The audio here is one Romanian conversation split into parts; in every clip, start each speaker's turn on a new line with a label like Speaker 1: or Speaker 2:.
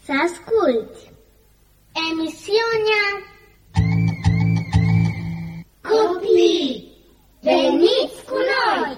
Speaker 1: să asculți emisiunea Copii, veniți cu noi!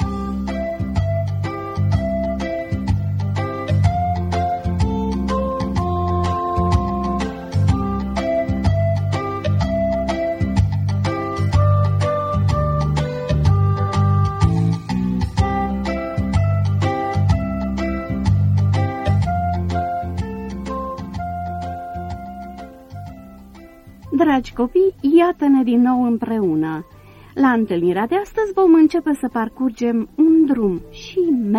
Speaker 2: Dragi copii, iată-ne din nou împreună. La întâlnirea de astăzi vom începe să parcurgem un drum și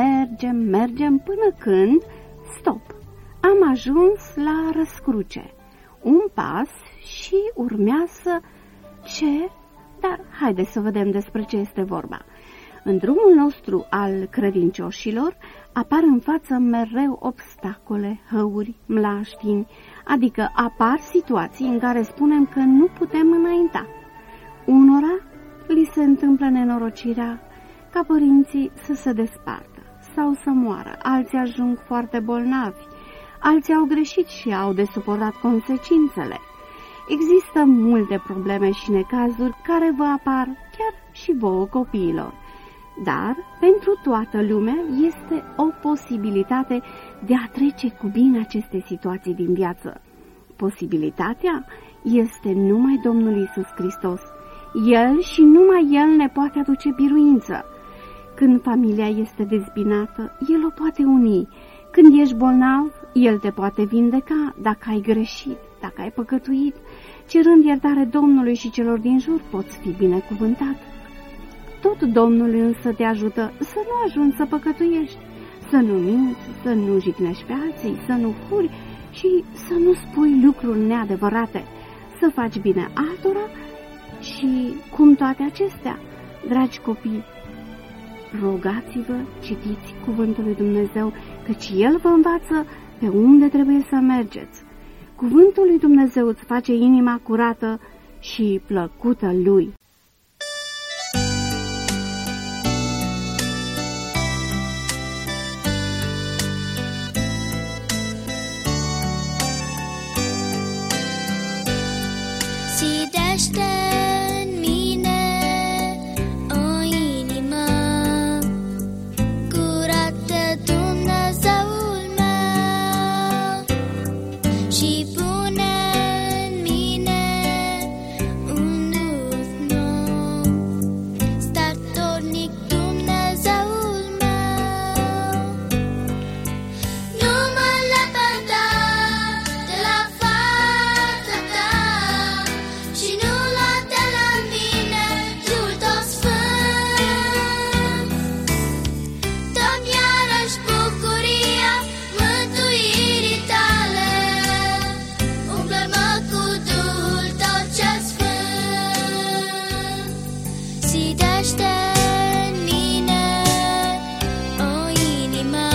Speaker 2: mergem până când, stop, am ajuns la răscruce. Un pas și urmează ce? Dar haideți să vedem despre ce este vorba. În drumul nostru al credincioșilor apar în față mereu obstacole, hăuri, mlaștini, adică apar situații în care spunem că nu putem înainta. Unora li se întâmplă nenorocirea ca părinții să se despartă sau să moară, alții ajung foarte bolnavi, alții au greșit și au de suportat consecințele. Există multe probleme și necazuri care vă apar chiar și vouă copiilor. Dar pentru toată lumea este o posibilitate de a trece cu bine aceste situații din viață. Posibilitatea este numai Domnul Iisus Hristos. El și numai El ne poate aduce biruință. Când familia este dezbinată, El o poate uni. Când ești bolnav, El te poate vindeca dacă ai greșit, dacă ai păcătuit. Cerând iertare Domnului și celor din jur, poți fi binecuvântat. Tot Domnul însă te ajută să nu ajungi să păcătuiești, să nu minți, să nu jignești pe alții, să nu furi și să nu spui lucruri neadevărate, să faci bine altora și cum toate acestea, dragi copii, rogați-vă, citiți cuvântul lui Dumnezeu, căci El vă învață pe unde trebuie să mergeți. Cuvântul lui Dumnezeu îți face inima curată și plăcută Lui.
Speaker 3: Zidește-n mine o inimă curată, Dumnezeul meu, și pune-n mine un duh nou, statornic, Dumnezeul meu. Nu mă lepăda de la fața ta și nu lua de la mine Duhul tău sfânt. Dă-mi iarăși bucuria mântuirii tale, umplă-mă cu Duhul tău cel sfânt. Zidește-n mine o inimă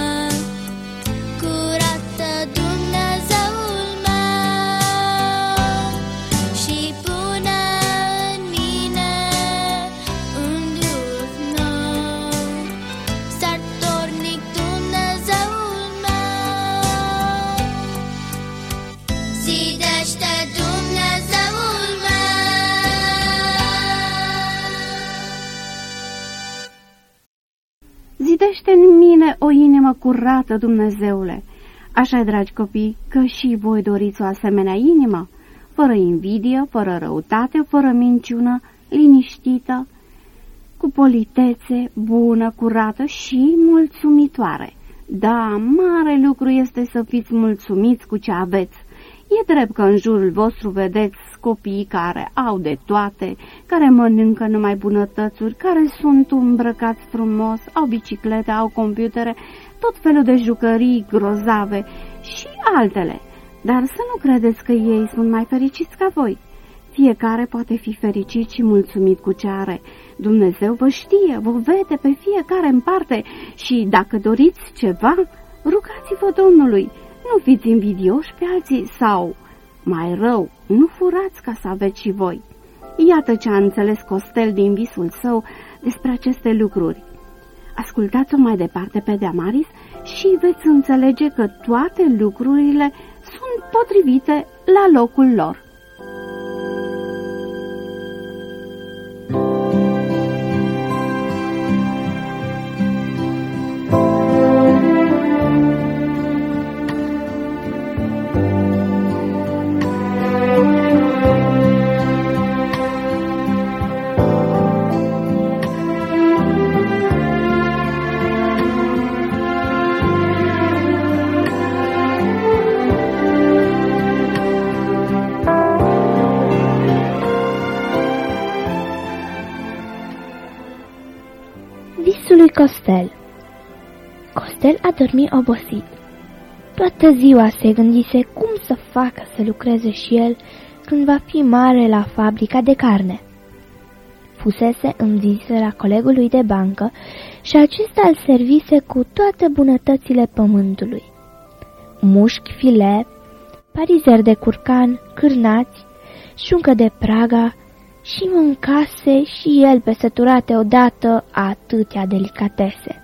Speaker 3: curată, Dumnezeul meu, și pune-n mine un duh nou, statornic, Dumnezeul meu. Zidește Dumnezeul meu.
Speaker 2: Zidește în mine o inimă curată, Dumnezeule. Așa, dragi copii, că și voi doriți o asemenea inimă, fără invidie, fără răutate, fără minciună, liniștită, cu politețe, bună, curată și mulțumitoare. Da, mare lucru este să fiți mulțumiți cu ce aveți. E drept că în jurul vostru vedeți copii care au de toate, care mănâncă numai bunătățuri, care sunt îmbrăcați frumos, au biciclete, au computere, tot felul de jucării grozave și altele. Dar să nu credeți că ei sunt mai fericiți ca voi. Fiecare poate fi fericit și mulțumit cu ce are. Dumnezeu vă știe, vă vede pe fiecare în parte și dacă doriți ceva, rugați-vă Domnului. Nu fiți invidioși pe alții sau, mai rău, nu furați ca să aveți și voi. Iată ce a înțeles Costel din visul său despre aceste lucruri. Ascultați-o mai departe pe Damaris și veți înțelege că toate lucrurile sunt potrivite la locul lor.
Speaker 4: Visul lui Costel. Costel a dormit obosit. Toată ziua se gândise cum să facă să lucreze și el când va fi mare la fabrica de carne. Fusese în vizită la colegul lui de bancă și acesta îl servise cu toate bunătățile pământului. Mușchi, file, parizeri de curcan, cârnați, șuncă de Praga și mâncase și el pe săturate odată atâtea delicatese.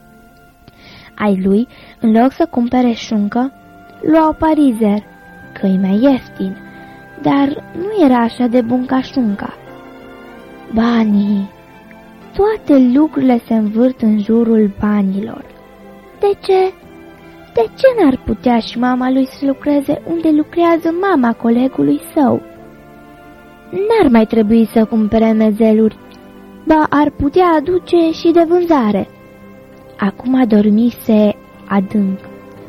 Speaker 4: Ai lui, în loc să cumpere șuncă, luau parizer, că-i mai ieftin, dar nu era așa de bun ca șunca. Banii! Toate lucrurile se învârt în jurul banilor. De ce? De ce n-ar putea și mama lui să lucreze unde lucrează mama colegului său? N-ar mai trebui să cumpere mezeluri, ba ar putea aduce și de vânzare. Acum dormise adânc.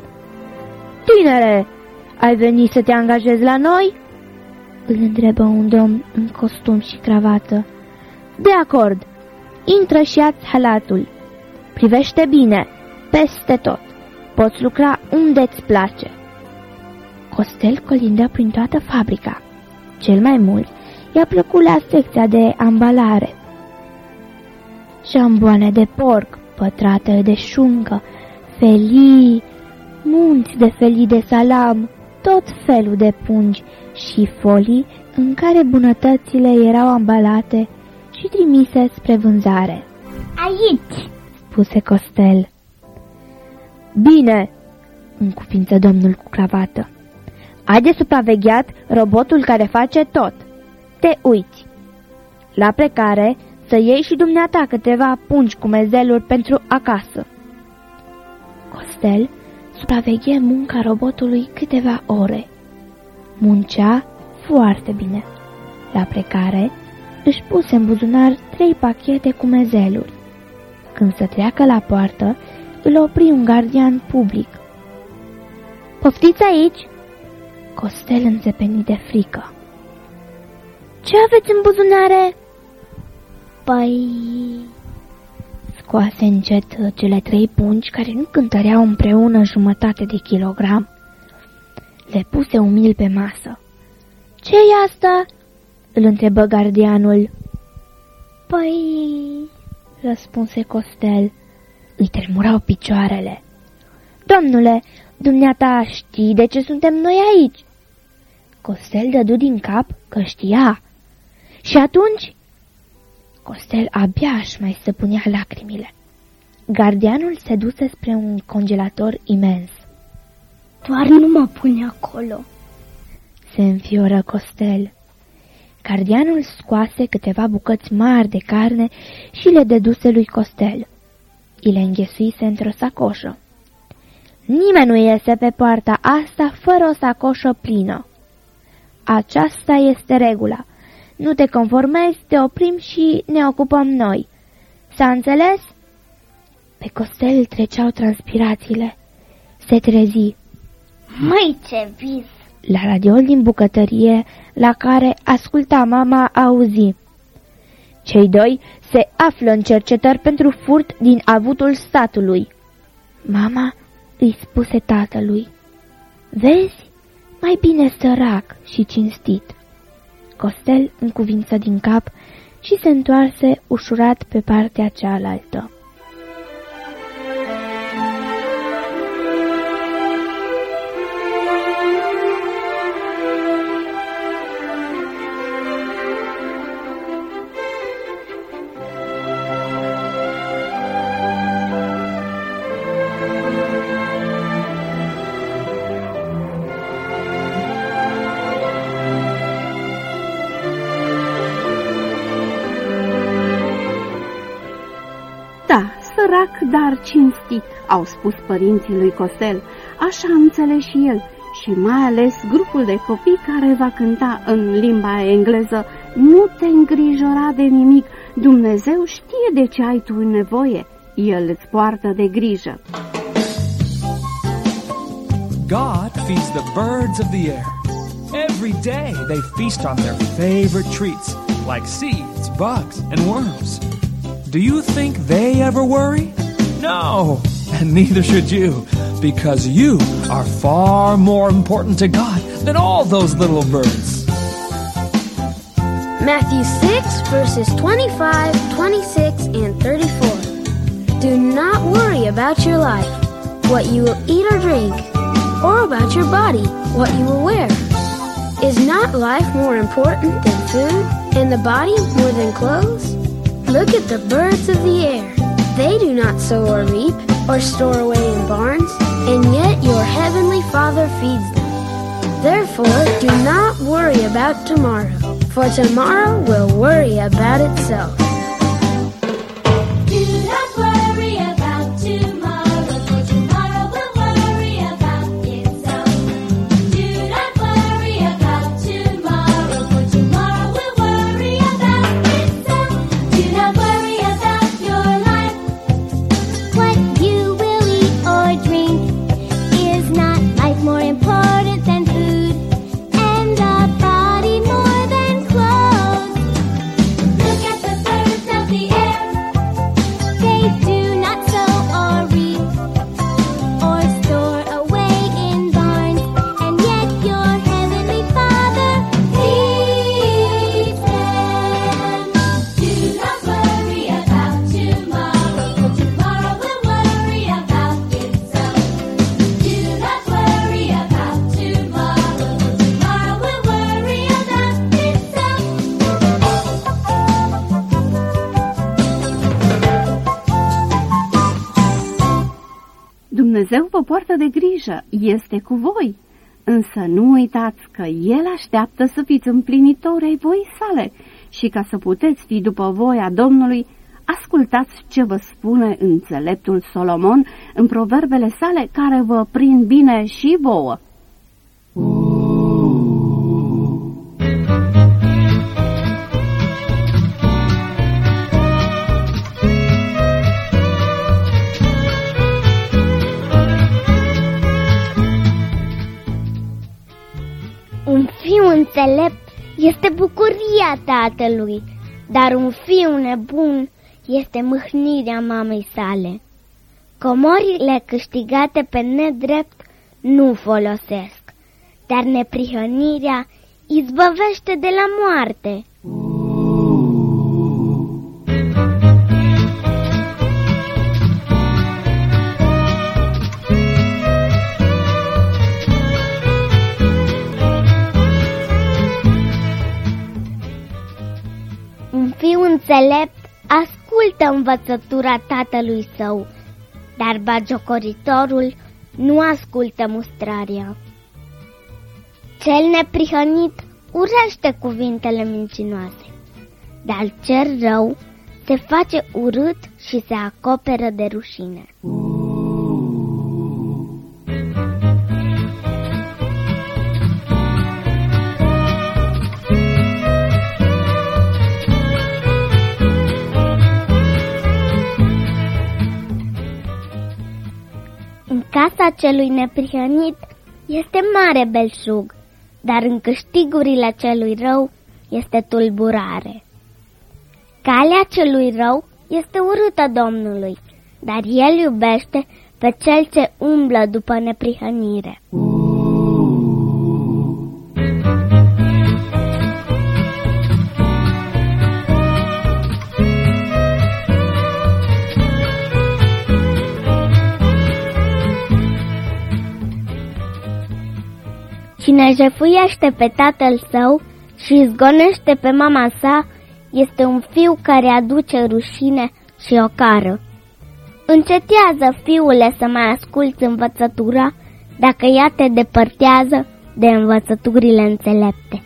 Speaker 4: Tinere, ai venit să te angajezi la noi? Îl întrebă un domn în costum și cravată. De acord, intră și ia-ți halatul. Privește bine, peste tot. Poți lucra unde-ți place. Costel colindă prin toată fabrica. Cel mai mult i-a plăcut la secția de ambalare. Șamboane de porc, pătrate de șuncă, felii, munți de felii de salam, tot felul de pungi și folii în care bunătățile erau ambalate și trimise spre vânzare.
Speaker 1: Aici,
Speaker 4: spuse Costel. Bine, încuvință domnul cu cravată. Ai de supravegheat robotul care face tot. Te uiți. La plecare, să iei și dumneata câteva pungi cu mezeluri pentru acasă. Costel supraveghe munca robotului câteva ore. Muncea foarte bine. La plecare, își puse în buzunar 3 pachete cu mezeluri. Când să treacă la poartă, îl opri un gardian public. Poftiți aici? Costel înțepeni de frică. Ce aveți în buzunare? Păi... Scoase încet cele 3 pungi care nu cântăreau împreună 1/2 de kilogram. Le puse umil pe masă. Ce-i asta? Îl întrebă gardianul. Păi... răspunse Costel. Îi tremurau picioarele. Domnule, dumneata știi de ce suntem noi aici? Costel dădu din cap că știa. Și atunci? Costel abia își mai stăpânea lacrimile. Gardianul se duse spre un congelator imens.
Speaker 1: doar nu mă pune acolo,
Speaker 4: se înfioră Costel. Gardianul scoase câteva bucăți mari de carne și le dăduse lui Costel. I le înghesuise într-o sacoșă. Nimeni nu iese pe poarta asta fără o sacoșă plină. Aceasta este regula. Nu te conformezi, te oprim și ne ocupăm noi. S-a înțeles? Pe Costel treceau transpirațiile. Se trezi.
Speaker 1: Măi, ce vis!
Speaker 4: La radioul din bucătărie, la care asculta mama, auzi. Cei 2 se află în cercetări pentru furt din avutul statului. Mama îi spuse tatălui. Vezi? Mai bine sărac și cinstit. Costel încuvință din cap și se întoarse ușurat pe partea cealaltă.
Speaker 2: dar cinstit, au spus părinții lui Costel. Așa înțeles și el, și mai ales grupul de copii care va cânta în limba engleză: nu te îngrijora de nimic, Dumnezeu știe de ce ai tu nevoie, El îți poartă de grijă.
Speaker 5: God feeds the birds of the air. Every day they feast on their favorite treats, like seeds, bugs, and worms. Do you think they ever worry? No, and neither should you, because you are far more important to God than all those little birds.
Speaker 6: Matthew 6, verses 25, 26, and 34. Do not worry about your life, what you will eat or drink, or about your body, what you will wear. Is not life more important than food, and the body more than clothes? Look at the birds of the air. They do not sow or reap, or store away in barns, and yet your heavenly Father feeds them. Therefore, do not worry about tomorrow, for tomorrow will worry about itself.
Speaker 3: Do not worry about tomorrow, for tomorrow will worry about itself. Do not worry about tomorrow, for tomorrow will worry about itself. Do not worry about your life,
Speaker 1: What you will eat or drink. Is not life more important than food, and the body more than clothes?
Speaker 3: look at the birds of the air.
Speaker 1: They do not sow or reap, or store away in barns, and yet your heavenly Father feeds them.
Speaker 3: Do not worry about tomorrow, for tomorrow will worry about itself. Do not worry about tomorrow, for tomorrow will worry about itself.
Speaker 2: Dumnezeu vă poartă de grijă, este cu voi. Însă nu uitați că El așteaptă să fiți împlinitori ai voii sale și ca să puteți fi după voia Domnului, ascultați ce vă spune înțeleptul Solomon în proverbele sale care vă prind bine și vouă.
Speaker 1: Un fiu înțelept este bucuria tatălui, dar un fiu nebun este mâhnirea mamei sale. Comorile câștigate pe nedrept nu folosesc, dar neprihănirea izbăvește de la moarte. Un fiu înțelept ascultă învățătura tatălui său, dar bagiocoritorul nu ascultă mustrarea. Cel neprihănit urăște cuvintele mincinoase, dar cel rău se face urât și se acoperă de rușine. În casa celui neprihănit este mare belșug, dar în câștigurile celui rău este tulburare. Calea celui rău este urâtă Domnului, dar El iubește pe cel ce umblă după neprihănire. Cine jefuiește pe tatăl său și izgonește pe mama sa, este un fiu care aduce rușine și ocară. Încetează, fiule, să mai asculți învățătura, dacă ea te depărtează de învățăturile înțelepte.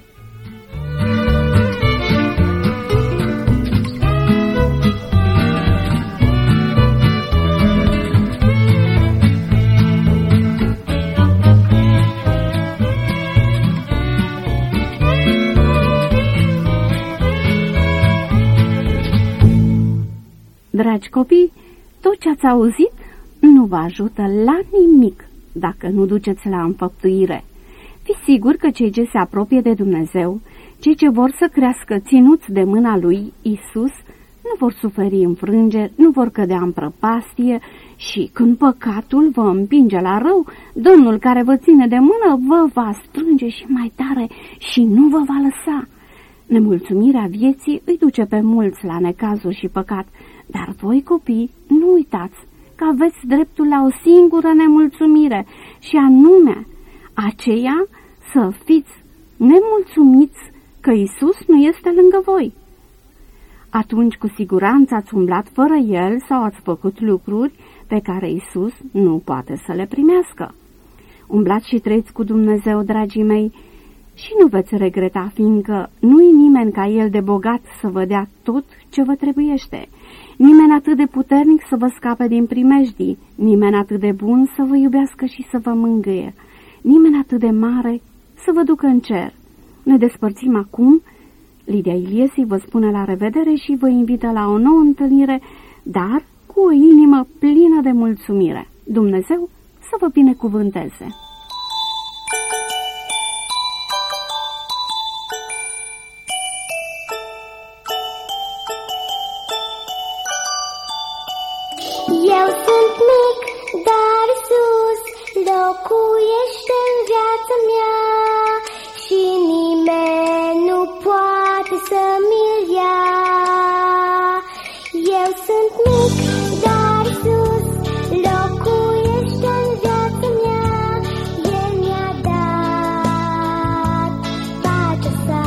Speaker 2: Dragi copii, tot ce ați auzit nu vă ajută la nimic dacă nu duceți la înfăptuire. Fiți siguri că cei ce se apropie de Dumnezeu, cei ce vor să crească ținuți de mâna lui Isus, nu vor suferi înfrângeri, nu vor cădea în prăpastie și când păcatul vă împinge la rău, Domnul care vă ține de mână vă va strânge și mai tare și nu vă va lăsa. Nemulțumirea vieții îi duce pe mulți la necazuri și păcat, dar voi, copii, nu uitați că aveți dreptul la o singură nemulțumire și anume aceea să fiți nemulțumiți că Isus nu este lângă voi. Atunci cu siguranță ați umblat fără El sau ați făcut lucruri pe care Isus nu poate să le primească. Umblați și trăiți cu Dumnezeu, dragii mei, și nu veți regreta, fiindcă nu-i nimeni ca El de bogat să vă dea tot ce vă trebuiește, nimeni atât de puternic să vă scape din primejdii, nimeni atât de bun să vă iubească și să vă mângâie, nimeni atât de mare să vă ducă în cer. Ne despărțim acum. Lidia Iliesi vă spune la revedere și vă invită la o nouă întâlnire, dar cu o inimă plină de mulțumire. Dumnezeu să vă binecuvânteze!
Speaker 1: Eu sunt mic, dar Iisus locuiește în viața mea și nimeni nu poate să mi-l ia. Eu sunt mic, dar Iisus locuiește în viața mea. El mi-a dat pacea sa.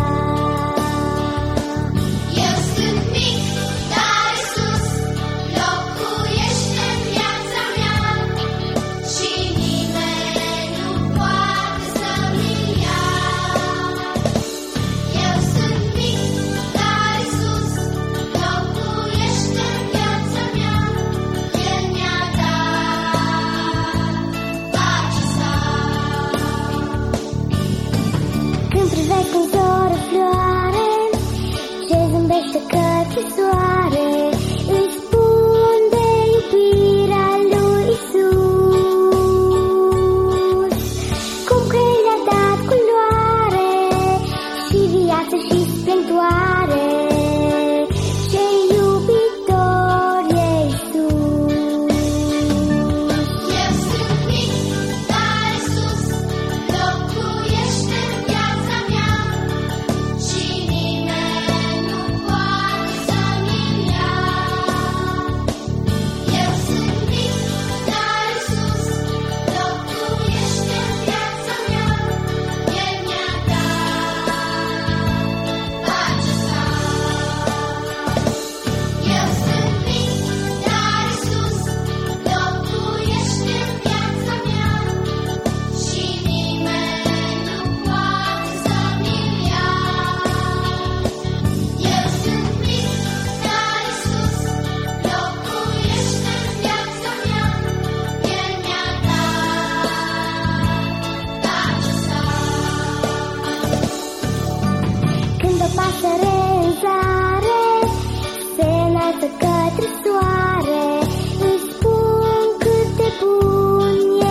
Speaker 3: Eu sunt mic, dar Iisus locuiește în viața mea și nimeni nu poate să-mi ia. Eu sunt mic, dar Iisus locuiește în viața mea. El mi-a dat pacea sa.
Speaker 1: Când privesc în zor o floare ce zâmbește către soare, îi spun de iubirea lui Isus. Cum că El i-a dat culoare și viață și splendoare, ce iubitor e Isus.
Speaker 3: Eu sunt mic, dar Iisus locuiește în viața mea și nimeni nu poate să-mi ia. Eu sunt mic, dar Iisus locuiește în viața mea. El mi-a dat pacea sa. Eu sunt mic, dar Iisus locuiește în viața mea și nimeni nu poate să-mi ia. Eu sunt mic, dar Iisus locuiește în viața mea. El mi-a dat pacea sa.
Speaker 1: Când o pasăre în zare se înalță către soare, îi spun cât de bun e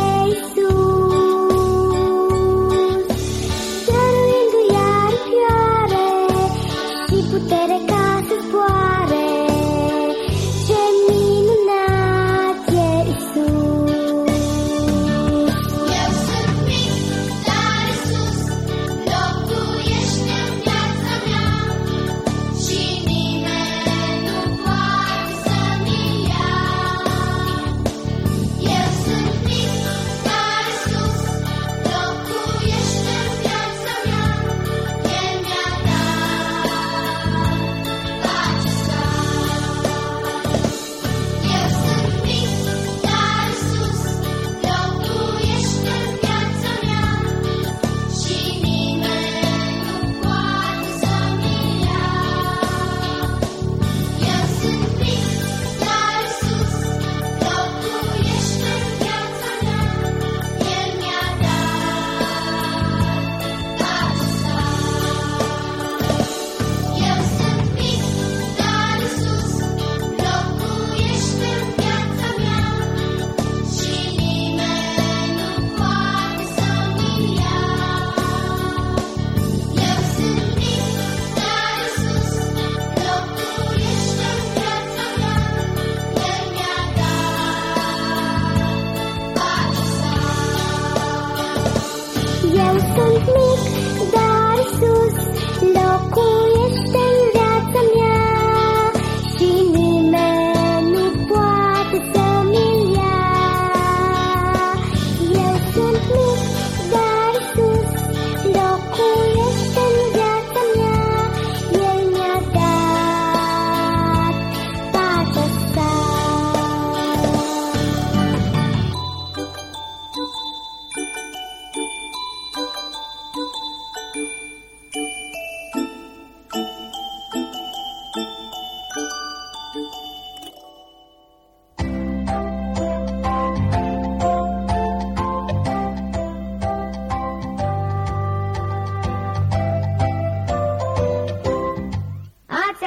Speaker 1: Isus. Dăruindu-i aripioare și putere ca să zboare, ce minunat e Isus.
Speaker 3: Eu sunt mic, dar Iisus locuiește în viața mea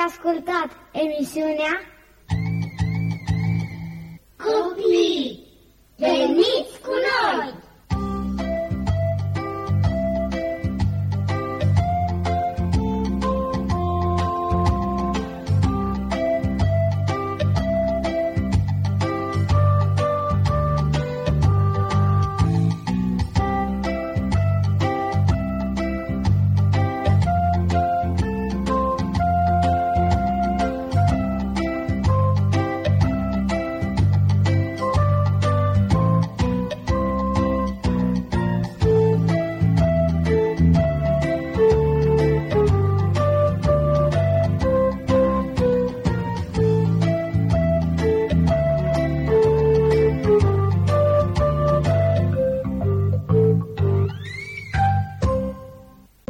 Speaker 7: ascultat emisiunea Copii, veniți cu noi!